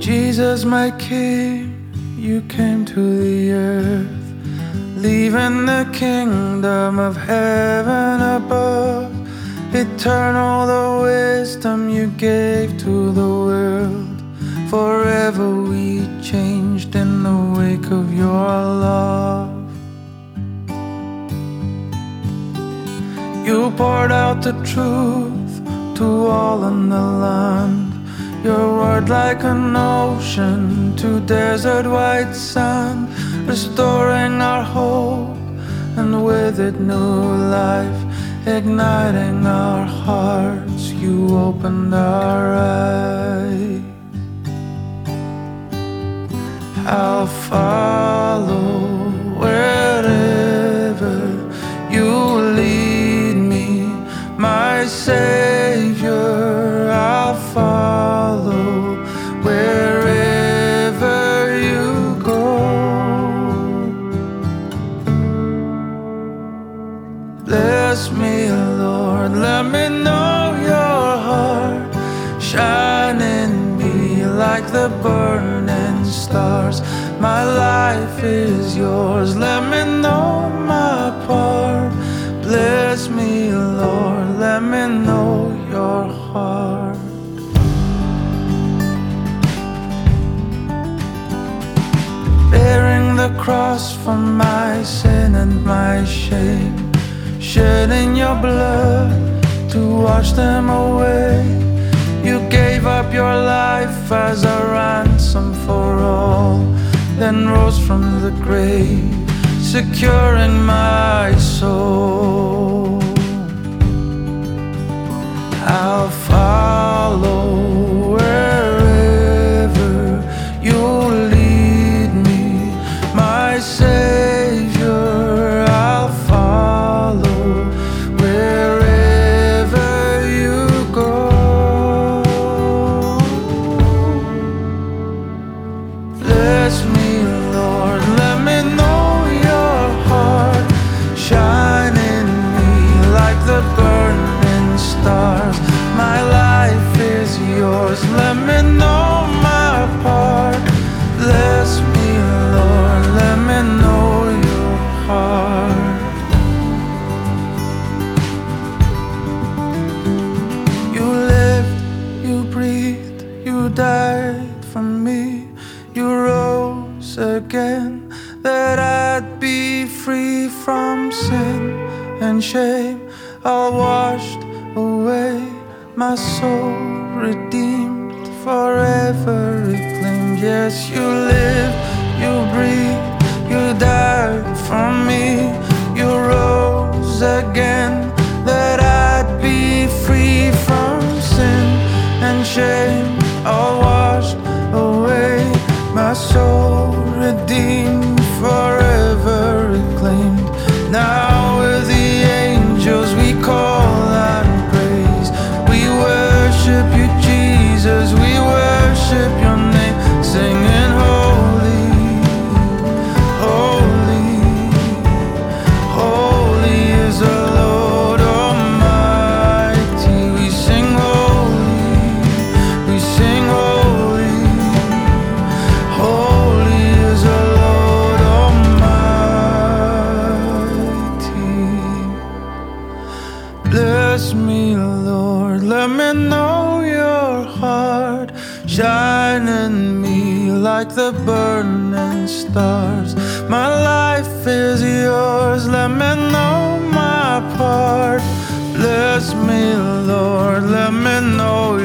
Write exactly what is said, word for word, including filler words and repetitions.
Jesus, my King, you came to the earth, leaving the kingdom of heaven above. Eternal the wisdom you gave to the world, forever we changed in the wake of your love. You poured out the truth to all in the land, your word like an ocean to desert white sand, restoring our hope and with it new life, igniting our hearts. You opened our eyes. I'll follow wherever you lead me, my Savior. I'll follow wherever you go. Bless me, Lord, let me know your heart. Shine in me like the burning stars. My life is yours, let me know my part. Bless me, Lord, let me know your heart. Bearing the cross for my sin and my shame, shedding your blood to wash them away. You gave up your life as a ransom for all, then rose from the grave, securing my soul. I'll follow wherever you lead me, my Savior. I'll follow wherever you go. Bless me, Lord, let me know your heart. Shine in me like the burning stars. My life is yours, let me know my part. Bless me, Lord, let me know your heart. You lived, you breathed, you died for me. You rose again, that I'd be free from sin and shame. All washed away, my soul redeemed, forever reclaimed. Yes, you lived, you breathed, you died for me. You rose again, that I'd be free from sin and shame. All washed away, my soul redeemed, forever reclaimed. Now with the angels we call and praise. We worship you, Jesus, we worship your name, singing holy, holy, holy is the Lord Almighty. We sing holy, we sing holy, holy is the Lord Almighty. Bless me, Lord, let me know your heart. Shine in me like the burning stars. My life is yours, let me know my part. Bless me, Lord, let me know